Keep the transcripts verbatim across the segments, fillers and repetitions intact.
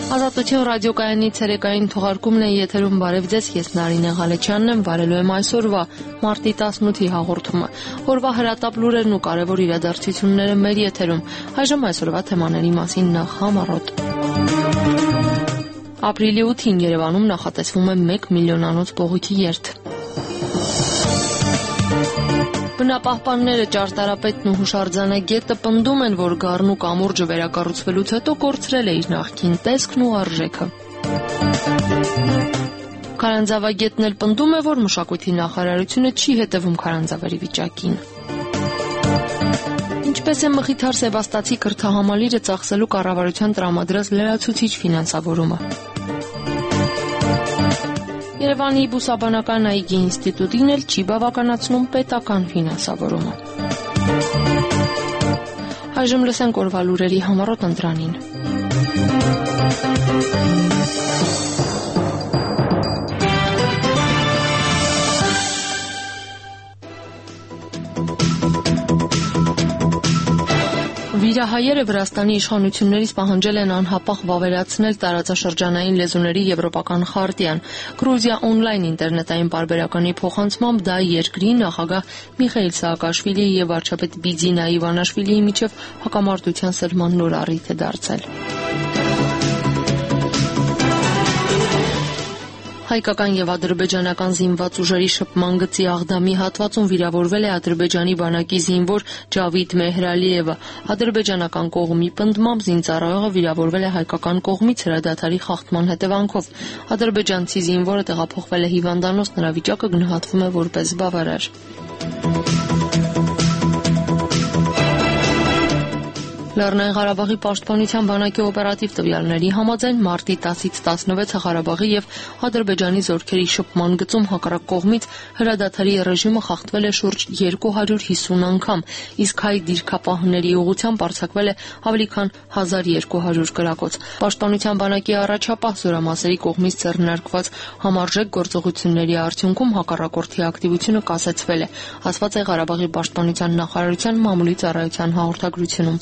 Ազատություն ռադիոկայանի ցերեկային թողարկումն է եթերում բարև ձեզ, ես Նարինե Ղալեչյանն եմ, բարելու եմ այսօրվա մարտի տասնութի հաղորդումը։ Օրվա հրատապ լուրերն ու կարևոր իրադարձությունները մեր եթերում։ Այժմ այսօրվա թեմաների մասին նախ համառոտ։ Ապրիլի ութին Երևանում նախատեսվում է մեկ միլիոնանոց բողոքի երթ։ Բնապահպանները ճարտարապետն ու հուշարձանագետը պնդում են, որ գառն ու կամուրջը վերակառուցվելուց հետո կորցրել է իր նախկին տեսքն ու արժեքը։ Քարանձավագետն էլ պնդում է, որ մշակույթի նախարարությունը չի հետևում քարանձավերի վիճակին։ Ինչպես է Մխիթար Սևաստացի կրթահամալիրը ծախսելու կառավարության տրամադրած լրացուցիչ ֆինանսավորումը։ Երևանի բուսաբանական այգի ինստիտուտին էլ չի բավականացնում պետական ֆինանսավորումը։ Այժմ լսենք օրվա լուրերի համառոտ ընտրանին։ Վիրահայերը Վրաստանի իշխանություններից պահանջել են անհապաղ վավերացնել տարածաշրջանային լեզուների եվրոպական խարտիան։ Գրուզիա օնլայն ինտերնետային պարբերականի փոխանցմամբ դա երկրի նախագահ Միխայիլ Սաակաշվիլիի եւ վարչապետ Բիձինա Իվանաշվիլիի միջև հակամարտության սրման նոր առիթ է դարձել։ Հայկական եւ ադրբեջանական զինված ուժերի շփման գծի Աղդամի հատվածում վիրավորվել է Ադրբեջանի բանակի զինվոր Ջավիդ Մեհրալիևը։ Ադրբեջանական կողմի պնդմամբ զինծառայողը վիրավորվել է հայկական կողմից հրադադարի խախտման հետևանքով։ Ադրբեջանցի զինվորը տեղափոխվել է հիվանդանոց, նրա վիճակը գնահատվում է որպես բավարար։ Լեռնային Ղարաբաղի պաշտպանության բանակի օպերատիվ տվյալների համաձայն մարտի տասից տասնվեցը Ղարաբաղի եւ Ադրբեջանի զորքերի շփման գծում հակառակ կողմից հրադադարի ռեժիմը խախտվել է շուրջ երկու հարյուր հիսուն անգամ, իսկ հայ դիրքապահների ուղղությամբ արձակվել է ավելի քան հազար երկու հարյուր կրակոց։ Պաշտպանության բանակի առաջապահ զորամասերի կողմից ձեռնարկված համարժեք գործողությունների արդյունքում հակառակորդի ակտիվությունը կասեցվել է, ասված է Ղարաբաղի պաշտպանության նախարարության մամուլի ծառայության հաղորդագրությունում։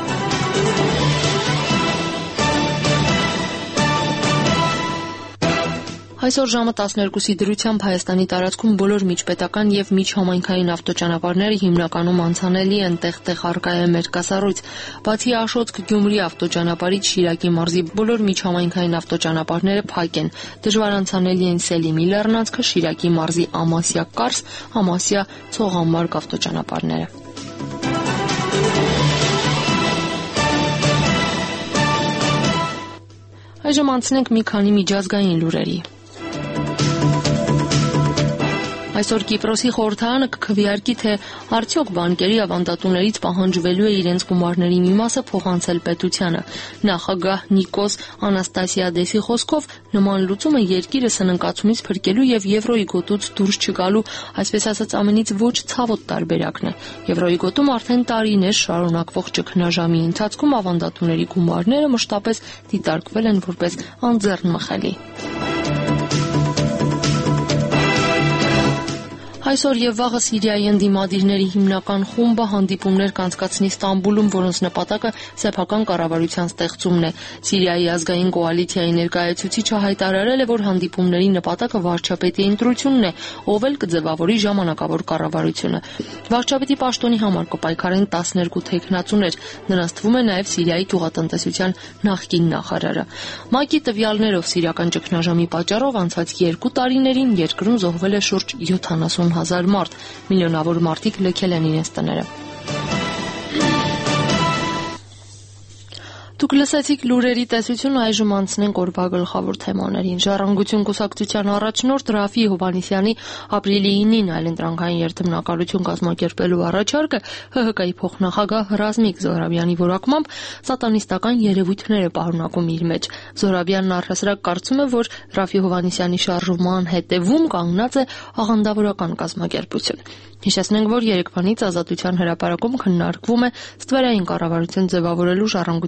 Այսօր ժամը տասներկուսի դրությամբ Հայաստանի տարածքում բոլոր միջպետական եւ միջհամայնքային ավտոճանապարհները հիմնականում անցանելի են, տեղ-տեղ առկա է մերկասառույց։ Բացի Աշոտք-Գյումրի ավտոճանապարհից Շիրակի մարզի բոլոր միջհամայնքային ավտոճանապարհները փակ են։ Դժվար անցանելի են Սելիմի լեռնանցքը, Շիրակի մարզի Ամասիա-Կարս, Ամասիա-Ցողամարկ ավտոճանապարհները։ Այժմ անցնենք մի քանի միջազգային լուրերի։ Այսօր Կիպրոսի խորհրդարանը կքվեարկի, թե արդյոք բանկերի ավանդատուներից պահանջվելու է իրենց գումարների մի մասը փոխանցել պետությանը։ Նախագահ Նիկոս Անաստասիադեսի խոսքով նման լուծումը երկիրը սննկացումից փրկելու եւ եվրոյի գոտուց դուրս չգալու, այսպես ասած, ամենից ոչ ցավոտ տարբերակն է։ Եվրոյի գոտում արդեն տարիներ շարունակվող ճգնաժամի ընթացքում ավանդատուների գումարները մշտապես դիտարկվել են որպես անձեռնմխելի։ Այսօր եւ վաղը Սիրիայի ընդդիմադիրների հիմնական խումբը հանդիպումներ կանցկացնի Ստամբուլում, որոնց նպատակը սեփական կառավարության ստեղծումն է։ Սիրիայի ազգային կոալիցիայի ներկայացուցիչը հայտարարել է, որ հանդիպումների նպատակը վարչապետի ընտրությունն է, ով էլ կձևավորի ժամանակավոր կառավարությունը։ Վարչապետի պաշտոնի համար կպայքարեն տասներկու թեկնածուներ, նրանց թվում է նաեւ Սիրիայի գյուղատնտեսության նախկին նախարարը։ ՄԱԿ-ի տվյալներով սիրիական ճգնաժամի պատճառով անցած երկու տարիներին երկրում զոհվել է շուրջ յոթանասուն հազար մարդ, միլիոնավոր մարդիկ լքել են իրենց տները։ Դուք լսեցիք լուրերի տեսություն, այժմ անցնենք օրվա գլխավոր թեմաներին։ Ժառանգություն կուսակցության առաջնորդ Ռաֆի Հովհաննիսյանի ապրիլի ինին այլընտրանքային երթմնակալություն կազմակերպելու առաջարկը ՀՀԿ-ի փոխնախագահ Ռազմիկ Զոհրաբյանի որակմամբ սատանիստական երևույթներ է պարունակում իր մեջ։ Զոհրաբյանն առհասարակ կարծում է, որ Ռաֆի Հովհաննիսյանի շարժման հետևում կանգնած է աղանդավորական կազմակերպություն։ Հիշեցնենք, որ երեկվանից Ազատության հրապարակում քննարկվում է ստվերային կառավարություն ձևավորելու ժառանգության առաջարկը։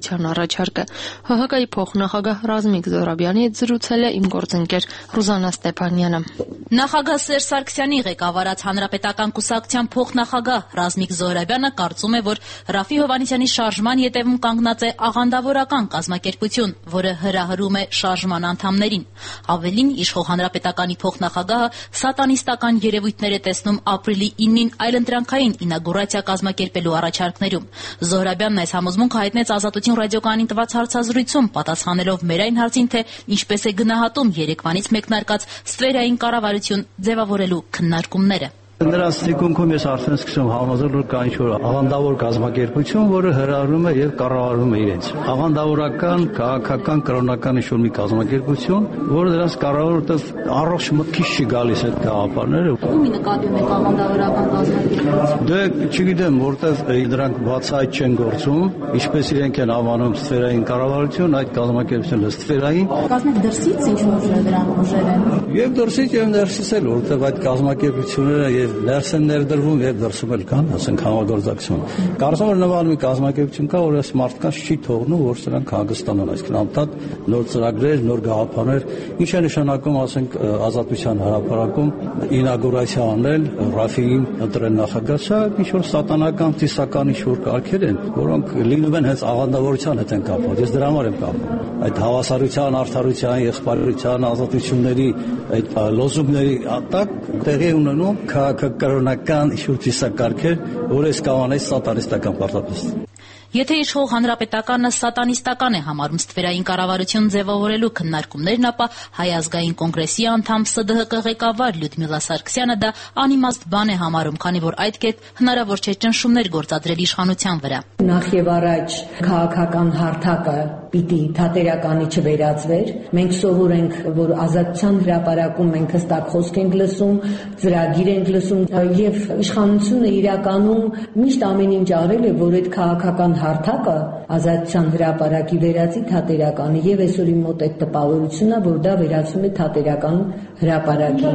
առաջարկը։ Հ Հ Կի փոխնախագահ Ռազմիկ Զոհրաբյանի հետ զրուցել է իմ գործընկեր Ռուզաննա Ստեփանյանը։ Նախագահ Սերժ Սարգսյանի ղեկավարած Հանրապետական կուսակցության փոխնախագահ Ռազմիկ Զոհրաբյանը կարծում է, որ Ռաֆի Հովհաննիսյանի շարժման ետևում կանգնած է աղանդավորական կազմակերպություն, որը հրահրում է շարժման անդամներին։ Ավելին, իշխող Հանրապետականի փոխնախագահը սատանիստական երևույթներ է տեսնում ապրիլի իննին այլընտրանքային ինագուրացիա կազմակերպելու առաջարկներում։ Զոհրաբյանն այս համոզմունքը հայտնեց Ազատություն ռադիոկայանին տված հարցազրույցում, պատասխանելով մեր այն հարցին, թե ինչպես է գնահատում երեկվանից մեկնարկած ստվերային կառավարություն ձևավորելու քննարկումները։ Նրանց թիկունքում ես արդեն սկսում համոզել, որ կա ինչ-որ աղանդավոր կազմակերպություն, որը հրահրում է եւ կառավարում է իրենց։ Աղանդավորական, քաղաքական, կրոնական ինչ-որ մի կազմակերպություն, որը դրանց կառավարում, որտեղ առողջ մտքից չի գալիս այդ գաղափարները։ Ումի նկատում եք աղանդավորական կազմակերպություն։ Դե չգիտեմ, որտեղ դրանք բացահայտ չեն գործում, ինչպես իրենք են անվանում ստվերային կառավարություն, այդ կազմակերպությունը ստվերային։ Կազմեք դրսից ինչ-որ դրանք ուժեր են։ Եվ դրսից եւ ներսից էլ, որտեղ այդ կազմակերպությունները ներս են ներդրվում եւ դրսում էլ կան, ասենք համագործակցություն։ Կարծում եմ նման մի կազմակերպություն կա, որ այս մարդկանց չի թողնում, որ սրանք հանգստանան, այսինքն անդադ նոր ծրագրեր, նոր գաղափարներ, ինչ է նշանակում, ասենք Ազատության հրապարակում ինագուրացիա անել, Ռաֆիին ընտրել նախագահ, սա ինչ որ սատանական, ծիսական ինչ որ կարգեր են, որոնք լինում են հենց աղանդավորության հետ են կապված։ Ես դրա համար եմ կապում։ Այդ հավասարության, արդարության, եղբայրության, ազատությունների այդ լոզունգների տակ տեղի ունենում քաղաքական ինչ-որ ծիսակարգեր, որ այս կանանից սատանիստական պարտադիր։ Եթե իշխող Հանրապետականը սատանիստական է համարում ստվերային կառավարություն ձևավորելու քննարկումներն, ապա Հայ ազգային կոնգրեսի անդամ Ս D H K ղեկավար Լյուդմիլա Սարգսյանը դա անիմաստ բան է համարում, քանի որ այդ կերպ հնարավոր չէ ճնշումներ գործադրել իշխանության վրա։ Նախ եւ առաջ քաղաքական հարթակը պիտի թատերականի չվերածվեր։ Մենք սովոր ենք, որ Ազատության հրապարակում մենք հստակ խոսք ենք լսում, ծրագիր ենք լսում եւ իշխանությունը իրականում միշտ ամեն ինչ արել է, որ այդ քաղաքական հարթակը Ազատության հրապարակի վերածի թատերականի եւ այսօր իմ մոտ այդ տպավորությունն է, որ դա վերածում է թատերական հրապարակի։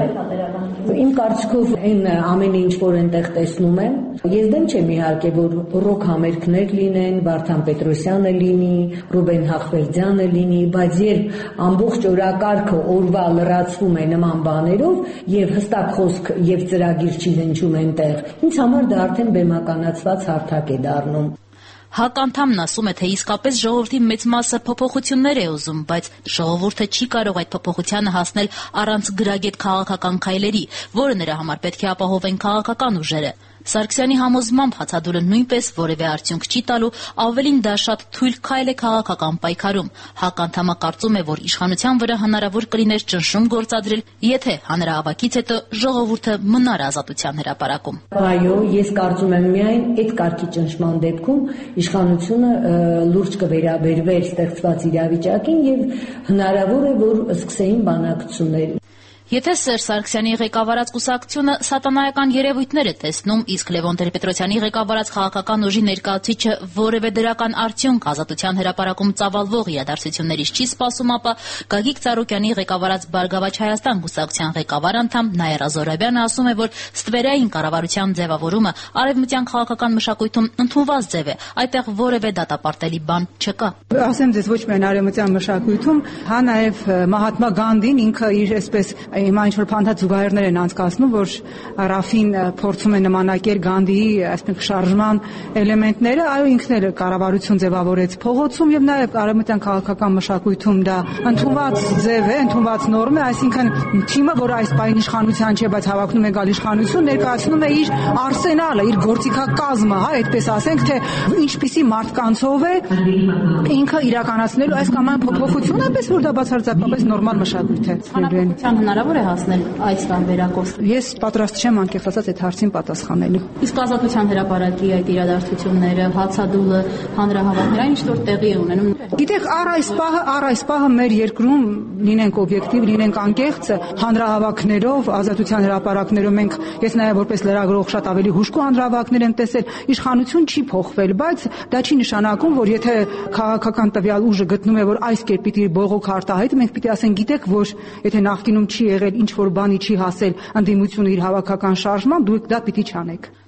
Իմ կարծիքով այն ամեն ինչ որ այնտեղ տեսնում եմ, ես դեմ չեմ իհարկե, որ ռոք համերգներ լինեն, Վարդան Պետրոսյանը լինի, Ռուբեն Հախվերդյանը լինի, բայց երբ ամբողջ օրակարգը օրվա լրացվում է նման բաներով եւ հստակ խոսք եւ ծրագիր չի հնչում այնտեղ, ինձ համար դա արդեն բեմականացված հարթակ է դառնում։ Հականդամն ասում է, թե իսկապես ժողովրդի մեծ մասը փոփոխություններ է ուզում, բայց ժողովուրդը չի կարող այդ փոփոխությանը հասնել առանց գրագետ քաղաքական քայլերի, որը նրա համար պետք է ապահովեն քաղաքական ուժերը։ Սարգսյանի համոզմամբ հացադուլը նույնպես որևէ արդյունք չի տալու, ավելին դա շատ թույլ քայլ է քաղաքական պայքարում։ Հականդամը կարծում է, որ իշխանության վրա հնարավոր կլիներ ճնշում գործադրել, եթե հանրահավաքից հետո ժողովուրդը մնար Ազատության հրապարակում։ Այո, ես կարծում եմ միայն այդ կարգի ճնշման դեպքում իշխանությունը լուրջ կվերաբերվեր ստեղծված իրավիճակին եւ հնարավոր է, որ սկսեին բանակցություններ։ Եթե Սերժ Սարգսյանի ղեկավարած կուսակցությունը սատանայական երևույթներ է տեսնում, իսկ Լևոն Տեր-Պետրոսյանի ղեկավարած քաղաքական ուժի ներկայացուցիչը որևէ դրական արդյունք Ազատության հրապարակում ծավալվող իրադարձություններից չի սպասում, ապա Գագիկ Ծառուկյանի ղեկավարած Բարգավաճ Հայաստան կուսակցության ղեկավար անդամ Նաիրա Զոհրաբյանը ասում է, որ ստվերային կառավարության ձևավորումը արևմտյան քաղաքական մշակույթում ընդունված ձև է, այդտեղ որևէ դատապարտելի բան չկա։ Ասեմ ձեզ, ոչ միայն արևմտյան մշակույթում, հա նաև Մահատմա Գանդին ինքը իր այսպես Հիմա ինչ-որ փանդած զուգահեռներ են անցկացնում, որ Ռաֆին փորձում է նմանակել Գանդիի այսպես շարժման էլեմենտները, այո ինքն էլ կառավարություն ձևավորեց փողոցում եւ նաեւ արևմտյան քաղաքական մշակույթում դա ընդունված ձև է, ընդունված նորմ է, այսինքն թիմը, որ այս պայն իշխանության չէ, բայց հավակնում է գալ իշխանություն, ներկայացնում է իր արսենալը, իր գործիքակազմը, հա, այդպես ասենք, թե ինչպիսի մարդկանցով է ինքը իրականացնելու այս կամ այն փոփոխությունը, այնպես որ դա բացարձակապես նորմալ մշակույթ է։ Հանրապետության հնարավոր է հասնել այս տարբերակով։ Ես պատրաստ չեմ անկեղծ ասած այդ հարցին պատասխանելու։ Իսկ Ազատության հրապարակի այդ իրադարձությունները, հացադուլը, հանրահավաքները, ինչ որ տեղի է ունենում։ Գիտեք, առ այս պահը, առ այս պահը մեր երկրում լինենք օբյեկտիվ, լինենք անկեղծ, հանրահավաքներով, Ազատության հրապարակներով մենք, ես նաև որպես լրագրող շատ ավելի հուժկու հանրահավաքներ եմ տեսել, իշխանություն չի փոխվել, բայց դա չի նշանակում, որ եթե քաղաքական տվյալ ուժը գտնում է, որ այս կերպ պիտի բողոք արտահայտ, մենք պիտի ասենք, գիտեք, որ եթե նախկինում չի եղել ինչ որ բանի չի հասել ընդդիմությունը իր հավաքական շարժման, դուք դա պիտի չանեք։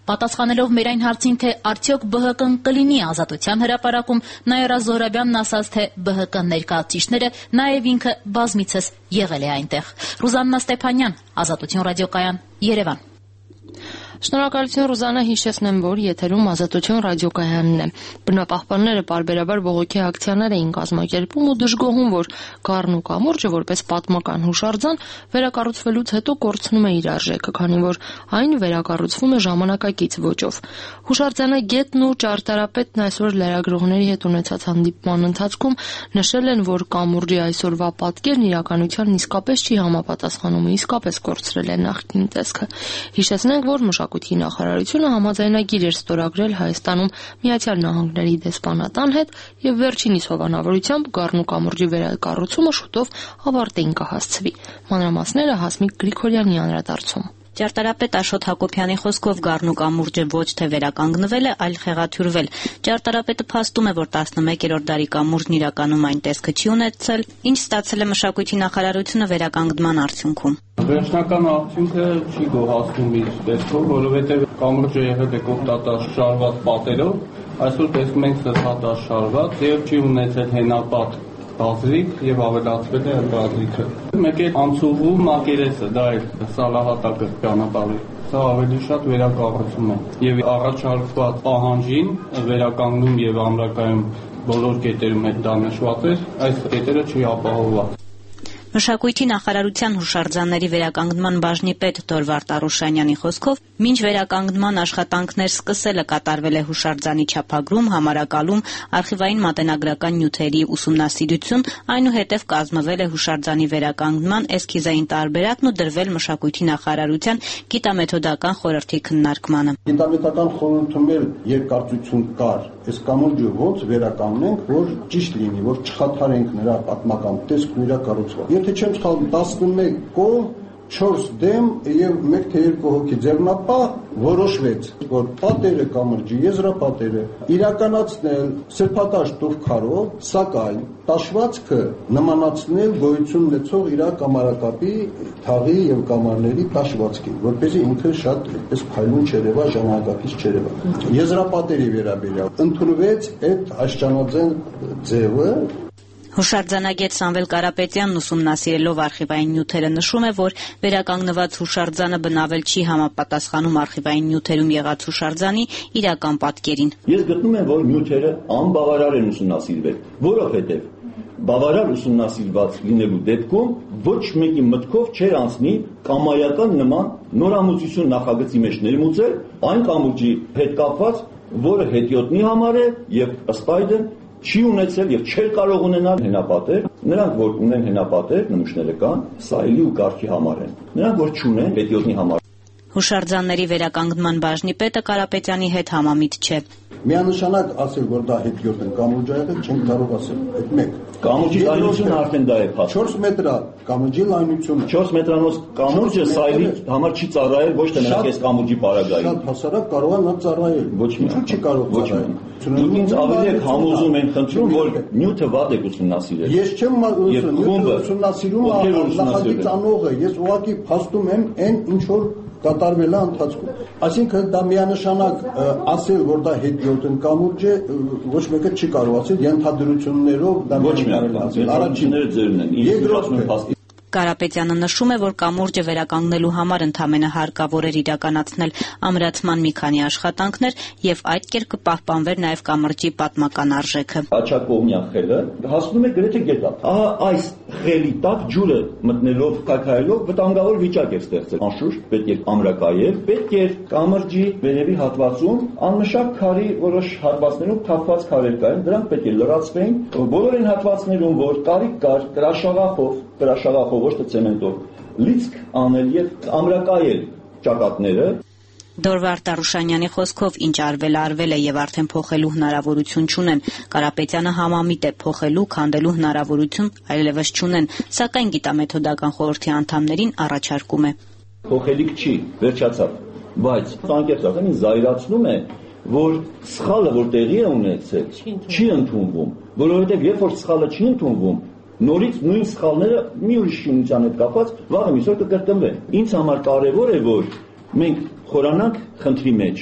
Պատասխանելով մեր այն հարցին, թե արդյոք Բ Հ Կ-ն կլինի ազատության հրապարակում, Նաիրա Զոհրաբյանն ասաց, թե Բ Հ Կ ներկայացուցիչները նաև ինքը բազմիցս եղել է այնտեղ։ Ռուզաննա Ստեփանյան, Ազատություն ռադիոկայան, Երևան։ Շնորհակալություն Ռուզաննա, հիշեցնեմ, որ եթերում Ազատություն ռադիոկայանն է։ Բնապահպանները պարբերաբար բողոքի ակցիաներ էին կազմակերպում ու դժգոհում, որ Գառն ու կամուրջը որպես պատմական հուշարձան վերակառուցվելուց հետո կորցնում է իր արժեքը, քանի որ այն վերակառուցվում է ժամանակակից ոճով։ Հուշարձանը գետն ու ճարտարապետն այսօր լրագրողների հետ ունեցած հանդիպման ընթացքում նշել են, որ կամուրջի այսօրվա պատկերն իրականությանն իսկապես չի համապատասխանում, իսկապես կորցրել է նախկին տեսքը։ Հիշեցնենք, որ Մշակույթի նախարարությունը համաձայնագիր էր ստորագրել Հայաստանում Միացյալ Նահանգների դեսպանատան հետ եւ վերջինիս հովանավորությամբ Գառն ու կամուրջի վերակառուցումը շուտով ավարտին կհասցվի։ Մանրամասները Հասմիկ Գրիգորյանի անդրադարձում։ Ճարտարապետ Աշոտ Հակոբյանի խոսքով Գառն ու կամուրջը ոչ թե վերականգնվել է, այլ խեղաթյուրվել։ Ճարտարապետը փաստում է, որ տասնմեկերորդ դարի կամուրջն իրականում այն տեսքը չի ունեցել, ինչ ստացել է Մշակույթի նախարարությունը վերականգնման արդյունքում։ Վերջնական արդյունքը չի գոհացնում իր տեսքով, որովհետև կամուրջը եղել է կոպտատաշարված պատերով, այսօր տեսնում ենք սրբատաշարված եւ չի ունեցել հենապատ բազրիկ եւ ավելացվել է բազրիկը։ Մեկ է անցուղու մակերեսը, դա է սալահատակը ճանապարհի։ Սա ավելի շատ վերակառուցում է եւ առաջարկված պահանջին վերականգնում եւ ամրակայում բոլոր կետերում հետ դա նշված է, այս կետերը չի ապահովված։ Մշակույթի նախարարության հուշարձանների վերականգնման բաժնի պետ Դորվարդ Արուշանյանի խոսքով, մինչ վերականգնման աշխատանքներ սկսելը կատարվել է հուշարձանի չափագրում, համարակալում, արխիվային մատենագրական նյութերի ուսումնասիրություն, այնուհետև կազմվել է հուշարձանի վերականգնման էսքիզային տարբերակն ու դրվել Մշակույթի նախարարության գիտամեթոդական խորհրդի քննարկմանը։ Գիտամեթոդական խորհրդում էլ երկարծություն կար, այս կամուրջը ոնց վերականգնենք, որ ճիշտ լինի, որ չխաթարենք նրա պատմական տեսքն ու իր կառուցվածքը։ Եթե չեմ սխալվում, տասնմեկ կողմ, չորս դեմ եւ մեկ թե երկու հոգի ձեռնապահ որոշվեց, որ պատերը կամրջի եզրապատերը իրականացնել սրբատաշ տուրքարով, սակայն տաշվածքը նմանացնել գոյություն ունեցող իր կամարակապի թաղի եւ կամարների տաշվածքին, որպեսզի ինքը շատ այդպես փայլուն չերևա, ժամանակակից չերևա։ Եզրապատերի վերաբերյալ ընդունվեց այդ աշճանաձեն ձևը։ Հուշարձանագետ Սամվել Կարապետյանն ուսումնասիրելով արխիվային նյութերը նշում է, որ վերականգնված հուշարձանը բնավել չի համապատասխանում արխիվային նյութերում եղած հուշարձանի իրական պատկերին։ Ես գտնում եմ, որ նյութերը անբավարար են ուսումնասիրվել, որովհետև բավարար ուսումնասիրված լինելու դեպքում ոչ մեկի մտքով չէր անցնի կամայական նման նորամուծություն նախագծի մեջ ներմուծել այն կամուրջի հետ կապված, որը հետիոտնի համար է եւ ըստ այդմ չի ունեցել եւ չէր կարող ունենալ հենապատեր, նրանք որ ունեն հենապատեր, նմուշները կան, սա էլի ու կարգի համար են։ Նրանք որ չունեն, հետիոտնի համար։ Հուշարձանների վերականգնման բաժնի պետը Կարապետյանի հետ համամիտ չէ։ Միանշանակ ասել, որ դա հետիոտ են կամուրջը եղել, չենք կարող ասել։ Այդ մեկ։ Կամուրջի լայնությունը արդեն դա է փաստ։ չորս մետր է կամուրջի լայնությունը։ չորս մետրանոց կամուրջը սայլի համար չի ծառայել ոչ թե նրանք այս կամուրջի պարագային։ Շատ հասարակ կարող է նա ծառայել։ Ոչ մի չի կարող ծառայել։ Դուք ինձ ավելի եք համոզում են խնդրում, որ նյութը վատ եք ուսումնասիրել։ Ես չեմ ուսումնասիրում, նախագիծ անողը, ես ուղղակի փաստում եմ այն ինչ որ կատարվել է ընթացքում։ Այսինքն դա միանշանակ ասել, որ դա հետիոտ կամուրջ է, ոչ մեկը չի կարող ասել ենթադրություններով դա ոչ միայն առաջինները ձերն են։ Երկրորդը Կարապետյանը նշում է, որ կամուրջը վերականգնելու համար ընդամենը հարկավոր էր իրականացնել ամրացման մի քանի աշխատանքներ եւ այդ կերպ կպահպանվեր նաեւ կամրջի պատմական արժեքը։ Աչակողմյան խելը հասնում է գրեթե գետակ։ Ահա այս խելի տակ ջուրը մտնելով, քայքայելով վտանգավոր վիճակ է ստեղծել։ Անշուշտ պետք է ամրակայել, պետք է կամրջի վերևի հատվածում անմշակ քարի որոշ հատվածներում թափված քարեր կային, դրանք պետք է լրացվեին։ Բոլոր այն հատվածներում, որ կարիք կար, կրաշաղախով, կրաշաղախով ոչ թե ցեմենտով լիցք անել եւ ամրակայել ճակատները։ Դորվարդ Արուշանյանի խոսքով ինչ արվել արվել է եւ արդեն փոխելու հնարավորություն չունեն։ Կարապետյանը համամիտ է փոխելու, քանդելու հնարավորություն այլևս չունեն, սակայն գիտամեթոդական խորհրդի անդամներին առաջարկում է։ Փոխելիք չի, վերջացավ, բայց անկեղծ ասեմ, ինձ զայրացնում է, որ սխալը որ տեղի է ունեցել, չի ընդունվում, որովհետեւ երբ որ սխալը չի ընդունվում, նորից նույն սխալները մի ուրիշ շինության հետ կապված վաղը միսօր կկրկնվեն։ Ինձ համար կարևոր է, որ մենք խորանանք խնդրի մեջ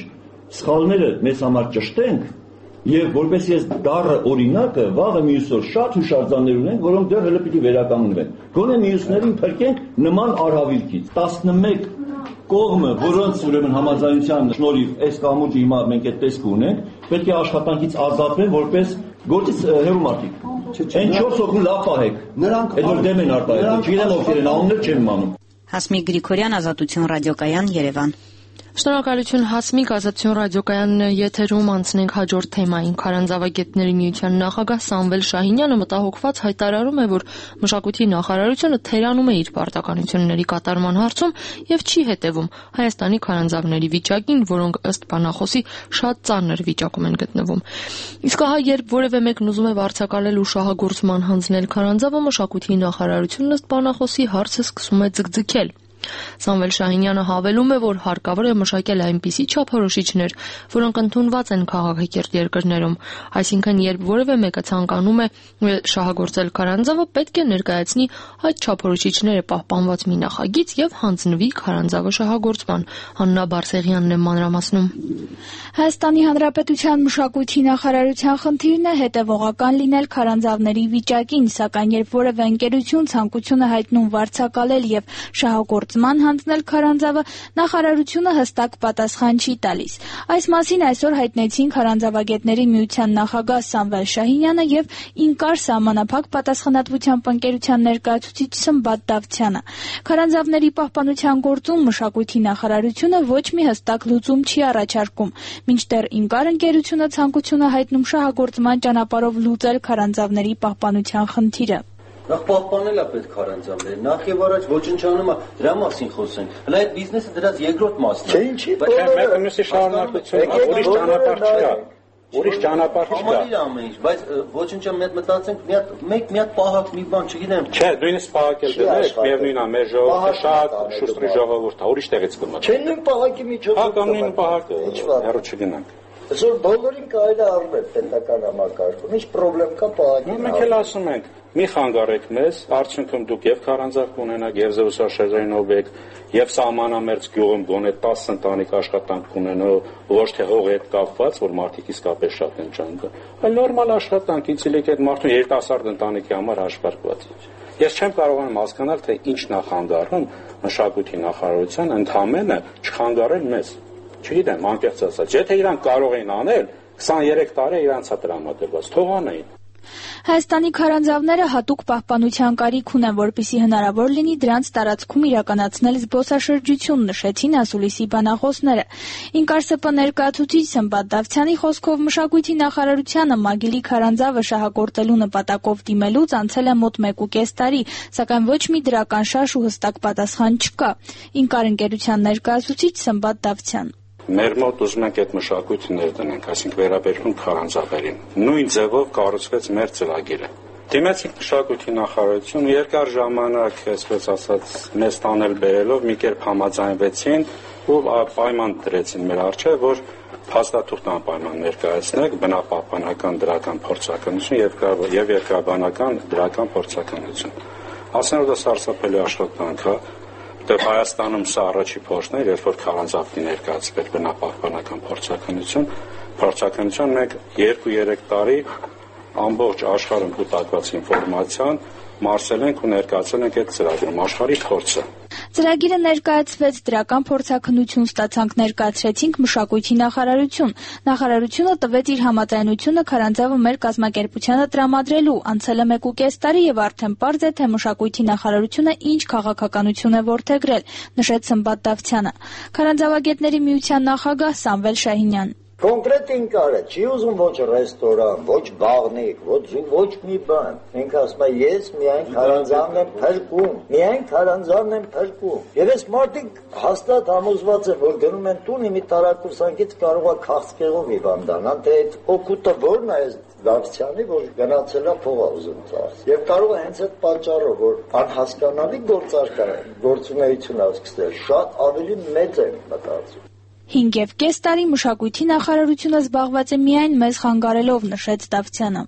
սխալները մեզ համար ճշտենք եւ որպես ես դառը օրինակը վաղը մյուս օր շատ հուշարձաններ ունենք, որոնք դեռ հələ պիտի վերականգնվեն։ Գոնե մյուսներին փրկենք նման արհավիրքից։ տասնմեկ կողմը, որոնց ուրեմն համաձայնության շնորհիվ այս կամուրջը հիմա մենք այդպես կունենք, պետք է աշխատանքից ազատվեն որպես գործից հեռու մարդիկ։ Այն չորս օգնի լավ պահեք։ Նրանք այդ որ դեմ են արտահայտում, չգիտեմ ովքեր են, անուններ չեմ իմանում։ Հասմիկ Գրիգորյան, Ազատություն ռադիոկայան, Երևան։ Շնորհակալություն Հասմիկ, Ազատություն ռադիոկայանն եթերում անցնենք հաջորդ թեմային։ Քարանձավագետների միության նախագահ Սամվել Շահինյանը մտահոգված հայտարարում է, որ մշակույթի նախարարությունը թերանում է իր պարտականությունների կատարման հարցում եւ չի հետեւում Հայաստանի քարանձավների վիճակին, որոնք ըստ բանախոսի շատ ծանր վիճակում են գտնվում։ Իսկ ահա երբ որևէ մեկն ուզում է վարձակալել ու շահագործման հանձնել քարանձավը, մշակույթի նախարարությունն ըստ բանախոսի հարցը սկսում է ձգձգել։ Սամվել Շահինյանը հավելում է, որ հարկավոր է մշակել այնպիսի չափորոշիչներ, որոնք ընդունված են քաղաքակիրթ երկրներում, այսինքն երբ որևէ մեկը ցանկանում է շահագործել քարանձավը, պետք է ներկայացնի այդ չափորոշիչները պահպանված մի նախագիծ եւ հանձնվի քարանձավը շահագործման։ Հաննա Բարսեղյանն է մանրամասնում։ Հայաստանի Հանրապետության մշակույթի նախարարության խնդիրն է հետևողական լինել քարանձավների վիճակին, սակայն երբ որևէ ընկերություն ցանկություն է հայտնում վարձակալել եւ շահագործման հանձնել քարանձավը, նախարարությունը հստակ պատասխան չի տալիս։ Այս մասին այսօր հայտնեցին Քարանձավագետների միության նախագահ Սամվել Շահինյանը եւ Ինկար սահմանափակ պատասխանատվությամբ ընկերության ներկայացուցիչ Սմբատ Դավթյանը։ Քարանձավների պահպանության գործում մշակույթի նախարարությունը ոչ մի հստակ լուծում չի առաջարկում, մինչդեռ Ինկար ընկերությունը ցանկություն է հայտնում շահագործման ճանապարհով լուծել քարանձավների պահպանության խնդիրը։ Նախ պահպանել է պետք քարանձավները, նախ եւ առաջ ոչնչանումը դրա մասին խոսենք։ Հələ այդ բիզնեսը դրած երկրորդ մասն է։ Չէ, ինչի՞ մեկը մյուսի շարունակություն, ուրիշ ճանապարհ չկա։ Ուրիշ ճանապարհ չկա։ Համալիր ամեն ինչ, բայց ոչնչը մեկ մտածենք, մի հատ մեկ մի հատ պահակ մի բան, չգիտեմ։ Չէ, նույնիսկ պահակել դրեք, միևնույնն է, մեր ժողովուրդը շատ շուշտրի ժողովուրդ է, ուրիշ տեղից կմա։ Չէ, նույն պահակի միջոցով։ Հա, կամ նույն պահակը, հեռու չգնանք։ Այսօր բոլորին կարելի առնել պետական համակարգում, ինչ խնդրեմ կա պահակի։ Մենք էլ ասում ենք, մի խանգարեք մեզ, արդյունքում դուք եւ քարանձավ կունենաք, եւ զբոսաշրջային օբյեկտ, եւ սահմանամերձ գյուղում գոնե տասը ընտանիք աշխատանք կունենա, ոչ թե հողի հետ կապված, որ մարդիկ իսկապես շատ են ճանկը, այլ նորմալ աշխատանք, ինձ այդ մարդու երիտասարդ ընտանիքի համար հաշվարկված։ Ես չեմ կարողանում հասկանալ, թե ինչն է խանգարում մշակույթի նախարարության ընդհանրապես չխանգարել մեզ։ Չգիտեմ, անկեղծ ասած, եթե իրանք կարող էին անել, քսաներեք տարի իրանց է տրամադրված, թող անեին։ Հայաստանի քարանձավները հատուկ պահպանության կարիք ունեն, որպեսզի հնարավոր լինի դրանց տարածքում իրականացնել զբոսաշրջություն, նշեցին ասուլիսի բանախոսները։ Ինկարսպ ներկայացուցիչ Սմբատ Դավթյանի խոսքով մշակույթի նախարարությանը Մագիլի քարանձավը շահագործելու նպատակով դիմելուց անցել է մոտ մեկուկես տարի, սակայն ոչ մի դրական շարժ ու հստակ պատասխան չկա։ Ինկար ընկերության ներկայացուցիչ Սմբատ Դավթյան։ Մեր մոտ ուզում ենք այդ մշակույթը ներդնենք, այսինքն վերաբերվում քարանձավերին։ Նույն ձևով կառուցվեց մեր ծրագիրը։ Դիմեցինք մշակույթի նախարարություն, երկար ժամանակ, այսպես ասած, մեզ տանել բերելով մի կերպ համաձայնվեցին ու պայման դրեցին մեր առջև, որ փաստաթուղթ անպայման ներկայացնեք բնապահպանական դրական փորձականություն եւ եւ երկրաբանական դրական փորձականություն։ Ասեն որ դա սարսափելի աշխատանք է։ Դեռ Հայաստանում սա առաջի փորձն է, երբ որ քարանձավի ներկայացվել բնապահպանական փորձականություն, փորձականության մենք երկու-երեք տարի ամբողջ աշխարհում կուտակված ինֆորմացիան մարսել ենք ու ներկայացել ենք այդ ծրագրում աշխարհի փորձը։ Ծրագիրը ներկայացվեց, դրական փորձաքննություն ստացանք, ներկայացրեցինք մշակույթի նախարարություն։ Նախարարությունը տվեց իր համաձայնությունը քարանձավը մեր կազմակերպությանը տրամադրելու, անցել է մեկուկես տարի եւ արդեն պարզ է, թե մշակույթի նախարարությունը ինչ քաղաքականություն է որդեգրել, նշեց Սմբատ Դավթյանը։ Քարանձավագետների միության նախագահ Սամվել Շահինյան։ Կոնկրետ Ինկարը չի ուզում ոչ ռեստորան, ոչ բաղնիկ, ոչ ոչ մի բան։ Մենք ասում ենք, ես միայն քարանձավն եմ փրկում, միայն քարանձավն եմ փրկում։ Եվ այս մարդիկ հաստատ համոզված են, որ գնում են տուն, մի տարակուսանքից կարող է քաղցկեղով հիվանդանալ, թե այդ օգուտը որն է այս Դավթյանի, որ գնացել է փող ուզում ծախս։ Եվ կարող է հենց այդ պատճառով, որ անհասկանալի գործարքա գործունեություն է սկսել, շատ ավելի մեծ է մտածում։ Հինգ եւ կես տարի մշակույթի նախարարությունը զբաղված է միայն մեզ խանգարելով, նշեց Դավթյանը։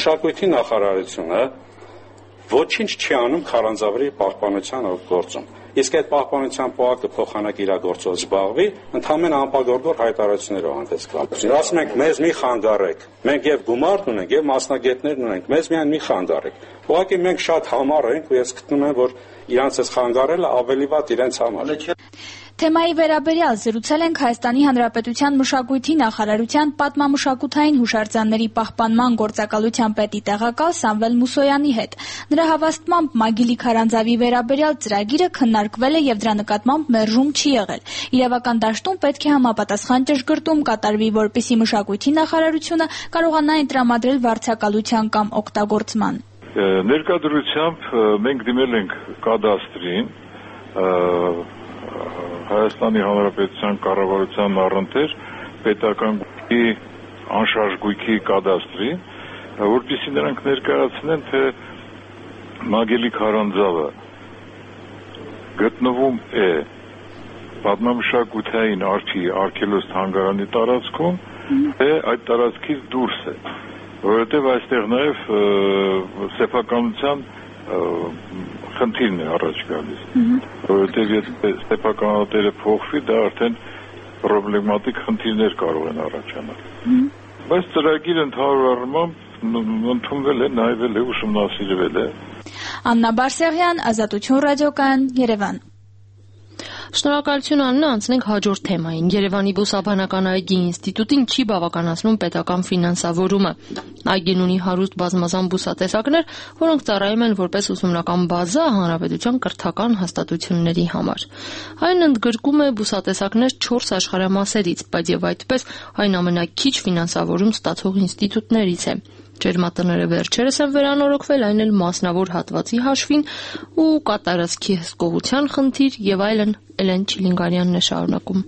Մշակույթի նախարարությունը ոչինչ չի անում քարանձավերի պահպանության գործում։ իսկ այդ պահպանության պակը փոխանակ իրագործող զբաղվի, ընդհանրեն անպագորգոր հայտարարություններով հանդես գալու։ Ասում ենք, մեզ մի խանգարեք։ Մենք եւ գումարն ունենք, եւ մասնագետներ ունենք, մեզ միայն մի խանգարեք։ Ուղղակի մենք շատ համառ ենք ու ես գտնում եմ, որ իրանց այս խանգարելը ավելի վատ իրենց համար։ Թեմայի վերաբերյալ զրուցել ենք Հայաստանի Հանրապետության մշակույթի նախարարության պատմամշակութային հուշարձանների պահպանման գործակալության պետի տեղակալ Սամվել Մուսոյանի հետ։ Նրա հավաստմամբ Մագիլի քարանձավի վերաբերյալ ծրագիրը քննարկվել է եւ դրա նկատմամբ մերժում չի եղել։ Իրավական դաշտում պետք է համապատասխան ճշգրտում կատարվի, որպեսզի մշակույթի նախարարությունը կարողանա այն տրամադրել վարձակալության կամ օգտագործման։ Ներկայությամբ մենք դիմել ենք կադաստրին, Հայաստանի Հանրապետության կառավարության առընթեր պետական գույքի անշարժ գույքի կադաստրին, որպեսզի նրանք ներկայացնեն, թե Մագիլի քարանձավը գտնվում է պատմամշակութային արխի արգելոց թանգարանի տարածքում, թե այդ տարածքից դուրս է, որովհետև այստեղ նաև սեփականության խնդիրն է առաջ գալիս, որովհետև եթե սեփականատերը փոխվի, դա արդեն պրոբլեմատիկ խնդիրներ կարող են առաջանալ։ Բայց ծրագիրը ընդհանուր առմամբ ընդունվել է, նայվել է, ուսումնասիրվել է։ Աննա Բարսեղյան, Ազատություն ռադիոկայան, Երևան։ Շնորհակալություն Աննա, անցնենք հաջորդ թեմային։ Երևանի Բուսաբանական այգի ինստիտուտին չի բավականացնում պետական ֆինանսավորումը։ Այգին ունի հարուստ բազմազան բուսատեսակներ, որոնք ծառայում են որպես ուսումնական բազա հանրապետության կրթական հաստատությունների համար։ Այն ընդգրկում է բուսատեսակներ չորս աշխարհամասերից, բայց եւ այդպես այն ամենաքիչ ֆինանսավորում ստացող ինստիտուտներից է։ Ջերմատները վերջերս են վերանորոգվել, այն էլ մասնավոր հատվածի հաշվին ու կատարածքի հսկողության խնդիր եւ այլն, Էլեն Չիլինգարյանն է շարունակում։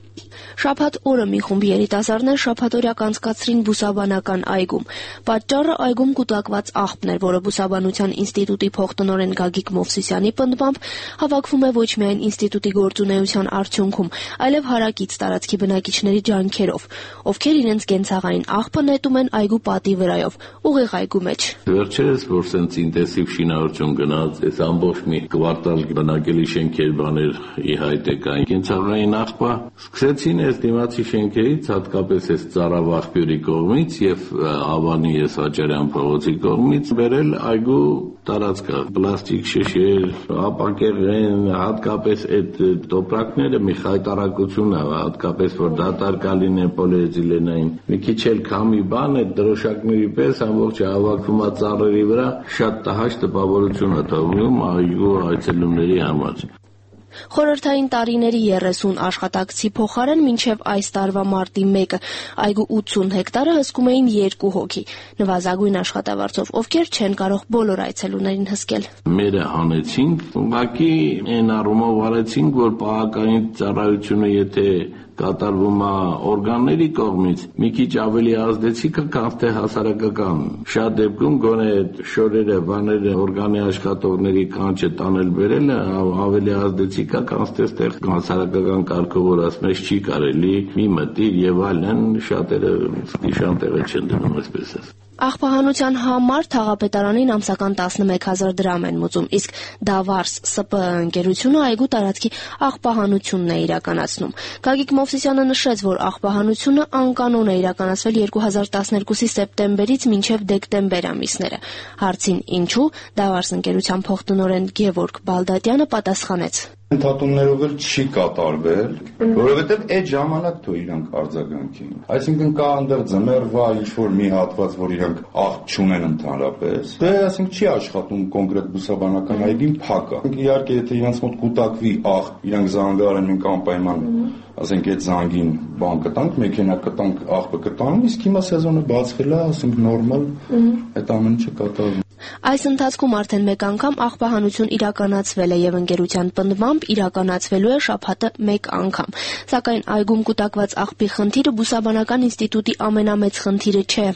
Շաբաթ օրը մի խումբ երիտասարդներ շաբաթօրյա կանցկացրին Բուսաբանական այգում։ Պատճառը այգում կուտակված աղբն էր, որը Բուսաբանության ինստիտուտի փոխտնօրեն Գագիկ Մովսիսյանի պնդմամբ հավաքվում է ոչ միայն ինստիտուտի գործունեության արդյունքում, այլև հարակից տարածքի բնակիչների ջանքերով, ովքեր իրենց կենցաղային աղբը նետում են այգու պատի վրայով, ուղիղ այգու մեջ։ Վերջերս որ սենց ինտենսիվ շինարարություն գնաց, այս ամբողջ մի կվարտալ բնակելի շենքեր բաներ ի հայտ եկան, կենցաղային աղբը սկսեցին այս դիմացի շենքերից, հատկապես այս Ծառավախբյուրի կողմից եւ Ավանի Եսաճարյան փողոցի կողմից բերել այգու տարածքը, պլաստիկ շշեր, ապակեղեն, հատկապես այդ տոպրակները մի խայտարակություն է, հատկապես որ դատարկալին է պոլիէթիլենային, մի քիչ էլ քամի բան է, դրոշակների պես ամբողջ հավաքվում է ծառերի վրա, շատ տհաճ տպավորություն է թողնում այգու այցելուների համար։ Խորհրդային տարիների երեսուն աշխատակցի փոխարեն մինչև այս տարվա մարտի մեկը այգու ութսուն հեկտարը հսկում էին երկու հոգի, նվազագույն աշխատավարձով, ովքեր չեն կարող բոլոր այցելուներին հսկել։ Մերը հանեցինք, ուղղակի այն առումով արեցինք, որ պահակային ծառայությունը եթե կատարվում է օրգանների կողմից, մի քիչ ավելի ազդեցիկ կան թե հասարակական։ Շատ դեպքում գոնե շորերը, բաները, օրգանի աշխատողների կանչը տանել բերելը ավելի ազդեցիկ է, քան այստեղ հասարակական կարգով որ ասում ես չի կարելի, մի մտիր եւ այլն, շատերը դիշան տեղը չեն դնում, այսպես ասած։ Աղբահանության համար թաղապետարանին ամսական տասնմեկ հազար դրամ են մուծում, իսկ Դավարս Ս Պ ընկերությունը այգու տարածքի աղբահանությունն է իրականացնում։ Գագիկ Մովսիսյանը նշեց, որ աղբահանությունը անկանոն է իրականացվել երկու հազար տասներկուսի սեպտեմբերից մինչև դեկտեմբեր ամիսները։ Հարցին ինչու, Դավարս ընկերության փոխտնօրեն Գևորգ Բալդատյանը պատասխանեց. Ընդհատումներով էլ չի կատարվել, որովհետև այդ ժամանակ թող իրանք արձագանքին։ Այսինքն կա այնտեղ ձմեռվա ինչ-որ մի հատված, որ իրանք աղբ չունեն ընդհանրապես, դե այսինքն չի աշխատում կոնկրետ բուսաբանական այգին փակ է։ Իհարկե, եթե իրանք մոտ կուտակվի աղբ, իրանք զանգարեն մենք անպայման, ասենք այդ զանգին բան կտանք, մեքենա կտանք, աղբը կտանք, իսկ հիմա սեզոնը բացվել է, ասենք նորմալ, այդ ամենը չկատարվում։ Այս ընթացքում արդեն մեկ անգամ աղբահանություն իրականացվել է եւ ընկերության պնդմամբ իրականացվելու է շաբաթը մեկ անգամ։ Սակայն այգում կուտակված աղբի խնդիրը Բուսաբանական ինստիտուտի ամենամեծ խնդիրը չէ։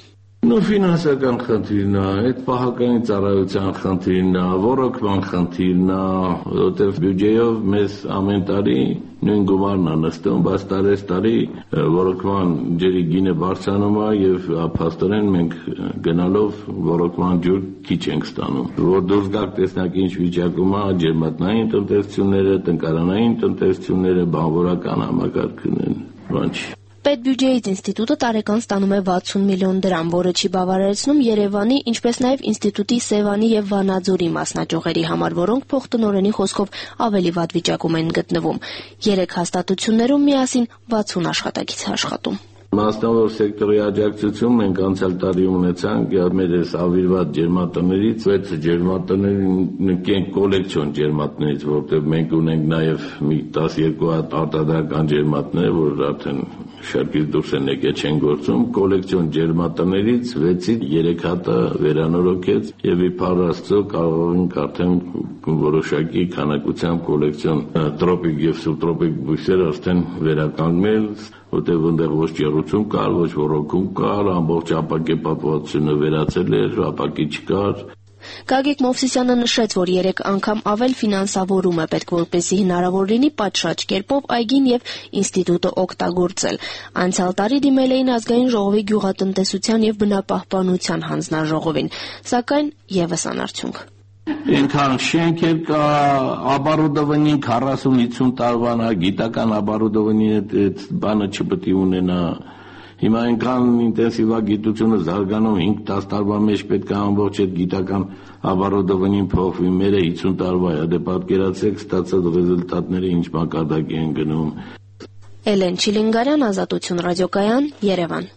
Նո ֆինանսական խնդիրն է, այդ պահակային ծառայության խնդիրն է, ռոռոկման խնդիրն է, որտեղ բյուջեով մեզ ամեն տարի նույն գումարն է նստում, բայց տարես-տարի ռոռոկման ջրի գինը բարձրանում է եւ փաստորեն մենք գնալով ռոռոկման ջուր քիչ ենք ստանում։ Որ դուրս գաք տեսնակ ինչ վիճակում է ջերմատնային տնտեսությունները, տնկարանային տնտեսությունները, բանվորական համակարգն, բան չի։ Պետբյուջեից ինստիտուտը տարեկան ստանում է վաթսուն միլիոն դրամ, որը չի բավարարեցնում Երևանի, ինչպես նաև ինստիտուտի Սևանի եւ Վանաձորի մասնաճյուղերի համար, որոնք փոխտնօրենի խոսքով ավելի վատ վիճակում են գտնվում։ Երեք հաստատություններում միասին վաթսուն աշխատակից է աշխատում։ Մասնավոր սեկտորի աջակցություն մենք անցյալ տարի ունեցանք մեր ավիրված ջերմատներից վեց ջերմատների կոլեկցիոն ջերմատներից, որտեղ մենք ունենք նաև մի տասներկու հատ արտադրական ջերմատներ, որ արդեն շարքից դուրս են եկել չեն գործում, կոլեկցիոն ջերմատներից վեցից երեք հատը վերանորոգեց եւ իբր Աստծո կարող ենք արդեն որոշակի քանակությամբ կոլեկցիոն տրոպիկ եւ սուբտրոպիկ բույսեր արդեն վերականգնել, որտեղ այնտեղ ոչ ջերություն կար, ոչ ռոռոկում կար, ամբողջ ապակի պատվությունը վերացել էր, ապակի չկար։ Գագիկ Մովսիսյանը նշեց, որ երեք անգամ ավել ֆինանսավորում է պետք, որպեսզի հնարավոր լինի պատշաճ կերպով այգին եւ ինստիտուտը օգտագործել։ Անցյալ տարի դիմել էին ազգային ժողովի գյուղատնտեսության եւ բնապահպանության հանձնաժողովին, սակայն եւս անարդյունք։ Ինքան շենքեր կա, оборудование քառասուն-հիսուն տարվան է, գիտական оборудование այդ բանը չպետք է ունենա։ Հիմա այնքան ինտենսիվ է գիտությունը զարգանում, հինգ-տասը տարվա մեջ պետք է ամբողջ այդ գիտական оборудование փոխվի, մերը հիսուն տարվա է, դե պատկերացրեք ստացած ռեզուլտատները ինչ մակարդակի են գնում։ Էլեն Չիլինգարյան, Ազատություն ռադիոկայան, Երևան։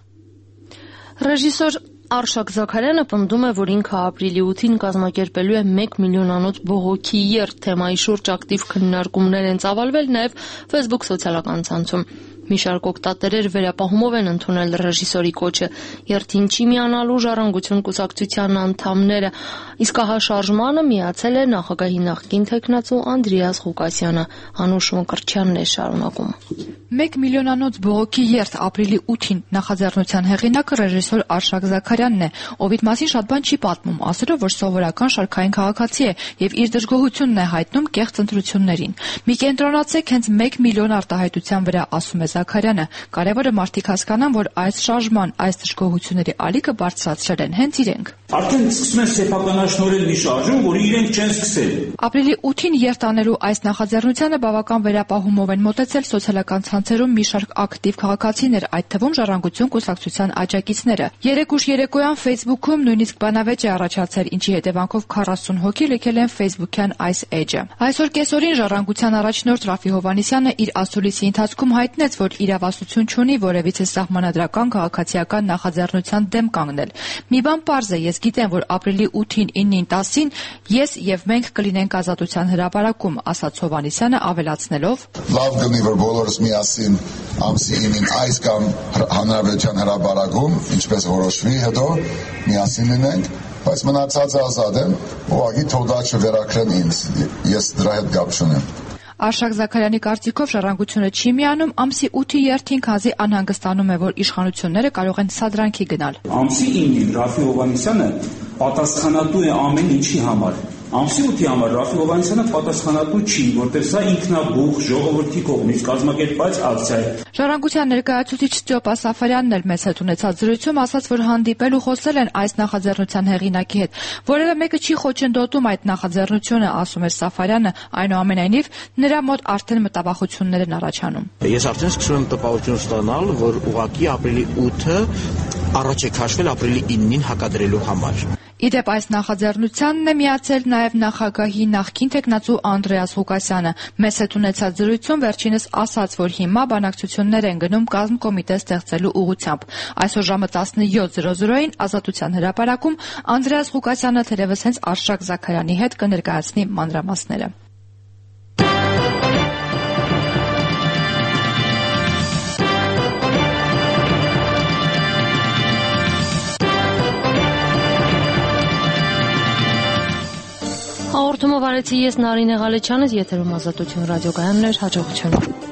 Ռեժիսոր Արշակ Զաքարյանը պնդում է, որ ինքը ապրիլի ութին կազմակերպելու է մեկ միլիոնանոց բողոքի երթ թեմայի շուրջ ակտիվ քննարկումներ են ծավալվել նաև Facebook սոցիալական ցանցում։ Մի շարք օգտատերեր վերապահումով են ընդունել ռեժիսորի կոչը, երթին չի միանալու Ժառանգություն կուսակցության անդամները, իսկ ահա շարժմանը միացել է նախագահի նախկին թեկնածու Անդրեաս Ղուկասյանը։ Անուշ Մկրտչյանն է շարունակում։ Մեկ միլիոնանոց բողոքի երթ ապրիլի ութին նախաձեռնության հեղինակը ռեժիսոր Արշակ Զաքարյանն է, ով իր մասին շատ բան չի պատմում, ասելով, որ սովորական շարքային քաղաքացի է եւ իր դժգոհությունն է հայտնում կեղծ ընտրություններին։ Մի կենտրոնացեք հենց մեկ միլիոն արտահայտության վրա, ասում է Զաքարյանը, կարևորը մարդիկ հասկանան, որ այս շարժման, այս դժգոհությունների ալիքը բարձրացրել են հենց իրենք։ Արդեն սկսում են սեփականաշնորհել մի շարժում, որ իրենք չեն սկսել։ Ապրիլի ութին երթ անելու այս նախաձեռնությանը բավական վերապահումով են մոտեցել սոցիալական ցանցերում մի շարք ակտիվ քաղաքացիներ, այդ թվում Ժառանգություն կուսակցության աջակիցները։ Երեք ուշ երեկոյան Facebook-ում նույնիսկ բանավեճ է առաջացել, ինչի հետևանքով քառասուն հոգի լքել են Facebook-յան այս էջը։ Այսօր կեսօրին Ժառանգության առաջնորդ Ռաֆի Հովհաննիսյանը իր ասուլիսի ընթացքում հայտնեց, որ իրավասություն չունի որևիցե սահմանադրական քաղաքացիական նախաձեռնության դեմ կանգնել։ Մի բան պարզ է, ես գիտեմ, որ ապրիլի ութին, իննին, տասին ես եւ մենք կլինենք Ազատության հրապարակում, ասաց Հովհաննիսյանը ավելացնելով. Լավ գնի, որ բոլորս միասին ամսի ինին այս կամ Հանրապետության հրապարակում, ինչպես որոշվի հետո միասին լինենք, բայց մնացածը ազատ եմ, ուղղակի թող դա չվերակրեն ինձ, ես դրա հետ կապ չունեմ։ Արշակ Զաքարյանի կարծիքով Ժառանգությունը չի միանում ամսի ութի երթին, քանզի անհանգստանում է, որ իշխանությունները կարող են սադրանքի գնալ։ Ամսի ինին Ռաֆի Հովհաննիսյանը պատասխանատու է ամեն ինչի համար։ Ամսի ութի համար Ռաֆի Հովհաննիսյանը պատասխանատու չի, որտեղ սա ինքնաբուխ ժողովրդի կողմից կազմակերպված ակցիա է։ Ժառանգության ներկայացուցիչ Ստյոպա Սաֆարյանն էլ մեծ հետ ունեցած զրույցում ասաց, որ հանդիպել ու խոսել են այս նախաձեռնության հեղինակի հետ։ Որևէ մեկը չի խոչընդոտում այդ նախաձեռնությունը, ասում է Սաֆարյանը, այնուամենայնիվ նրա մոտ արդեն մտավախություններ են առաջանում։ Ես արդեն սկսում եմ տպավորություն ստանալ, որ ուղղակի ապրիլի ութը առաջ է քաշվել ապրիլի իննին հակադրելու համար։ Իդեպ այս նախաձեռնությանն է միացել նաև նախագահի նախկին թեկնածու Անդրեաս Ղուկասյանը։ Մեծ հետ ունեցած զրույցում վերջինս ասաց, որ հիմա բանակցություններ են գնում կազմկոմիտե ստեղծելու ուղղությամբ։ Այսօր ժամը տասնյոթ Ազատության հրապարակում Անդրեաս Ղուկասյանը թերևս հենց Արշակ Զաքարյանի հետ կներկայացնի մանրամասները։ Հաղորդումը վարեցի ես Նարինե Ղալեչյանը, եթերում Ազատություն ռադիոկայանն էր, հաջողություն։